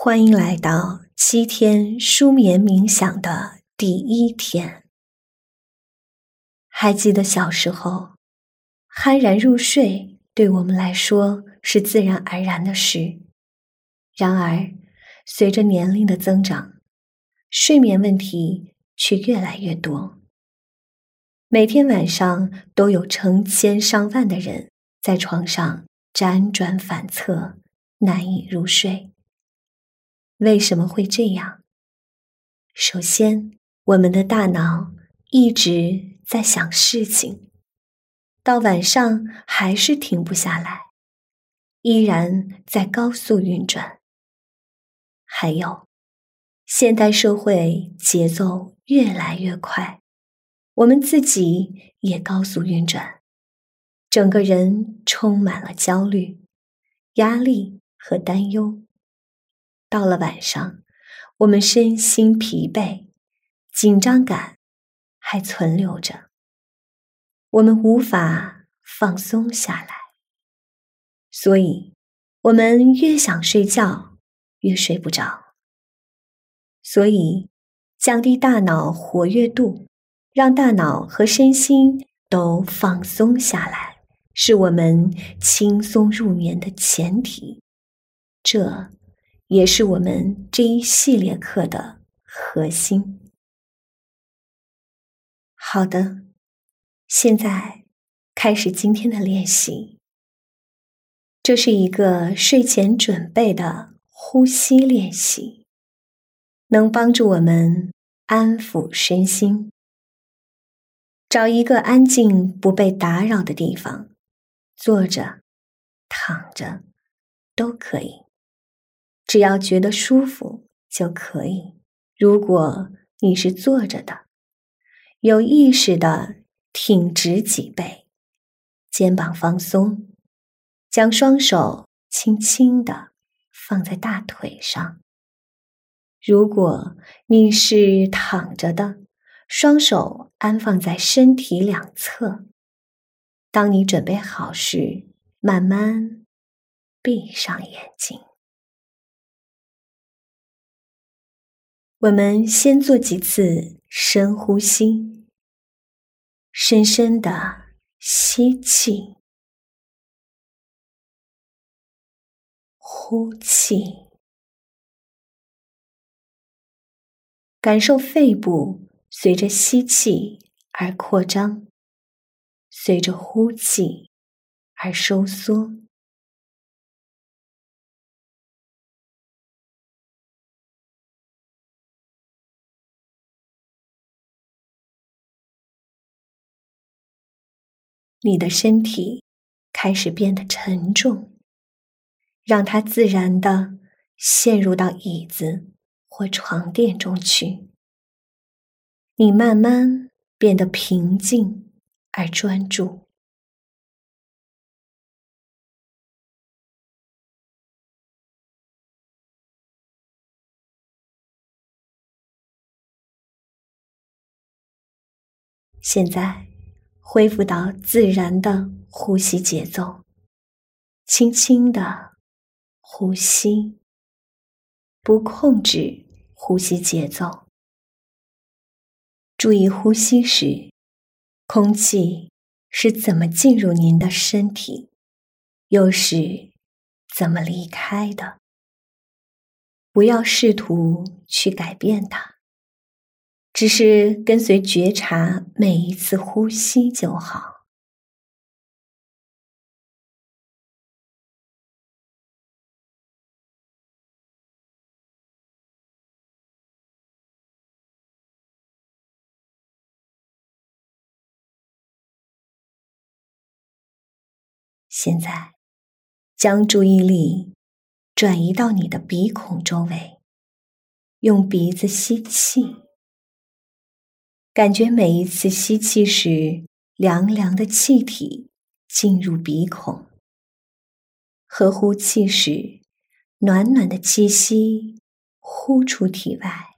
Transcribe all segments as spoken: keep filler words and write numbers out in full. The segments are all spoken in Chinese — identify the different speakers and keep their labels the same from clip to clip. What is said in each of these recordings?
Speaker 1: 欢迎来到七天舒眠冥想的第一天。还记得小时候，酣然入睡对我们来说是自然而然的事。然而，随着年龄的增长，睡眠问题却越来越多。每天晚上都有成千上万的人在床上辗转反侧，难以入睡。为什么会这样？首先，我们的大脑一直在想事情，到晚上还是停不下来，依然在高速运转。还有，现代社会节奏越来越快，我们自己也高速运转，整个人充满了焦虑、压力和担忧。到了晚上，我们身心疲惫，紧张感还存留着，我们无法放松下来。所以，我们越想睡觉，越睡不着。所以，降低大脑活跃度，让大脑和身心都放松下来，是我们轻松入眠的前提。这也是我们这一系列课的核心。好的，现在开始今天的练习。这是一个睡前准备的呼吸练习，能帮助我们安抚身心。找一个安静不被打扰的地方，坐着、躺着都可以，只要觉得舒服就可以。如果你是坐着的，有意识地挺直脊背，肩膀放松，将双手轻轻地放在大腿上。如果你是躺着的，双手安放在身体两侧。当你准备好时，慢慢闭上眼睛。我们先做几次深呼吸，深深地吸气，呼气，感受肺部随着吸气而扩张，随着呼气而收缩。你的身体开始变得沉重，让它自然地陷入到椅子或床垫中去。你慢慢变得平静而专注。现在恢复到自然的呼吸节奏，轻轻地呼吸，不控制呼吸节奏。注意呼吸时，空气是怎么进入您的身体，又是怎么离开的。不要试图去改变它，只是跟随觉察每一次呼吸就好。现在，将注意力转移到你的鼻孔周围，用鼻子吸气，感觉每一次吸气时，凉凉的气体进入鼻孔，和呼气时，暖暖的气息呼出体外。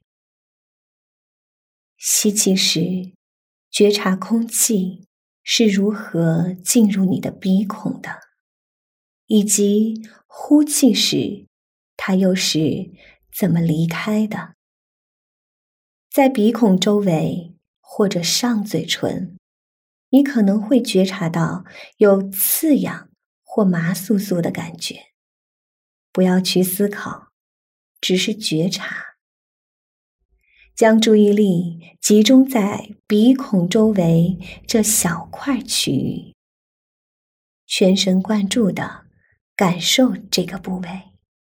Speaker 1: 吸气时，觉察空气是如何进入你的鼻孔的，以及呼气时，它又是怎么离开的。在鼻孔周围或者上嘴唇，你可能会觉察到有刺痒或麻酥酥的感觉。不要去思考，只是觉察。将注意力集中在鼻孔周围这小块区域，全神贯注地感受这个部位。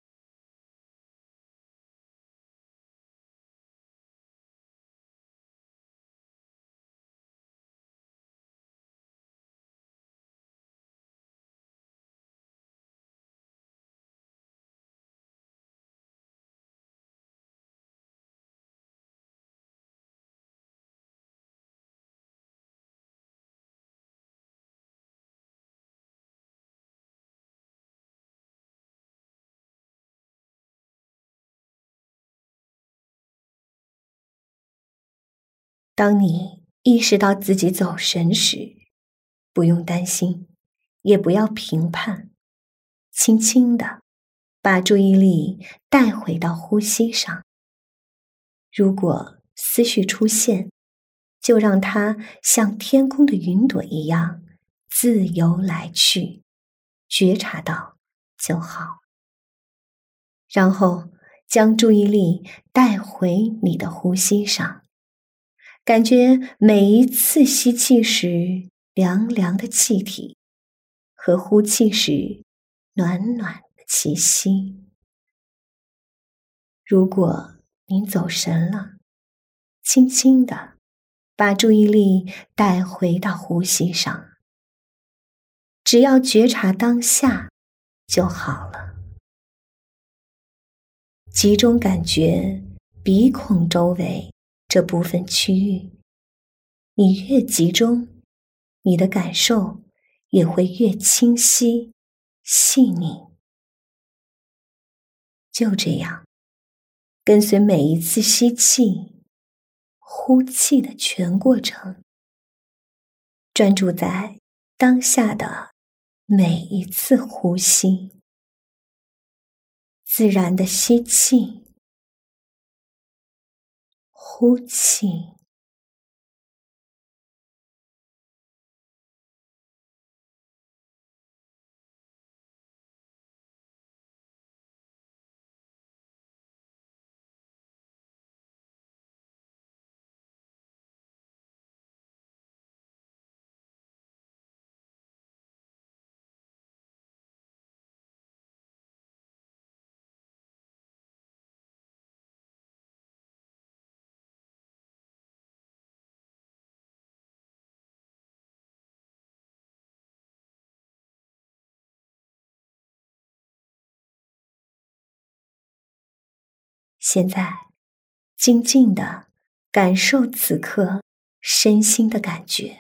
Speaker 1: 当你意识到自己走神时，不用担心，也不要评判，轻轻地把注意力带回到呼吸上。如果思绪出现，就让它像天空的云朵一样自由来去，觉察到就好。然后将注意力带回你的呼吸上。感觉每一次吸气时凉凉的气体，和呼气时暖暖的气息。如果您走神了，轻轻地把注意力带回到呼吸上，只要觉察当下就好了。集中感觉鼻孔周围这部分区域，你越集中，你的感受也会越清晰、细腻。就这样，跟随每一次吸气、呼气的全过程，专注在当下的每一次呼吸，自然的吸气、呼气。现在，静静地感受此刻身心的感觉。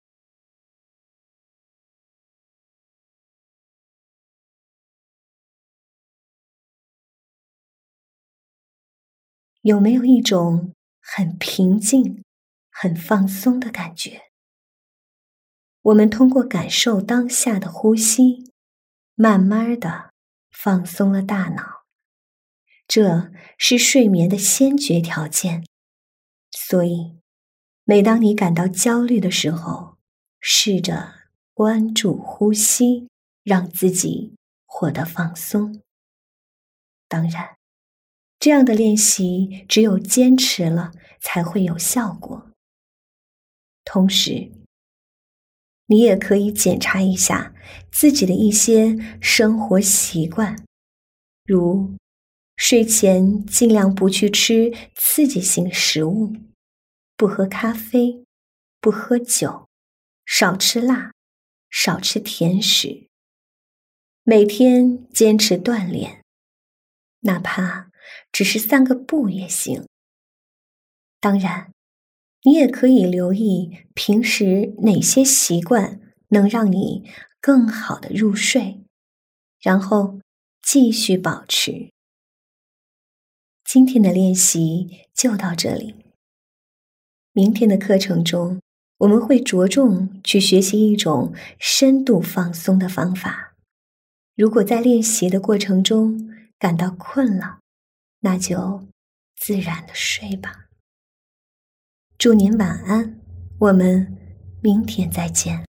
Speaker 1: 有没有一种很平静、很放松的感觉？我们通过感受当下的呼吸，慢慢地放松了大脑。这是睡眠的先决条件。所以，每当你感到焦虑的时候，试着关注呼吸，让自己获得放松。当然，这样的练习只有坚持了才会有效果。同时，你也可以检查一下自己的一些生活习惯，如睡前尽量不去吃刺激性食物，不喝咖啡，不喝酒，少吃辣，少吃甜食。每天坚持锻炼，哪怕只是散个步也行。当然，你也可以留意平时哪些习惯能让你更好的入睡，然后继续保持。今天的练习就到这里。明天的课程中，我们会着重去学习一种深度放松的方法。如果在练习的过程中感到困了， 那就自然的睡吧。祝您晚安，我们明天再见。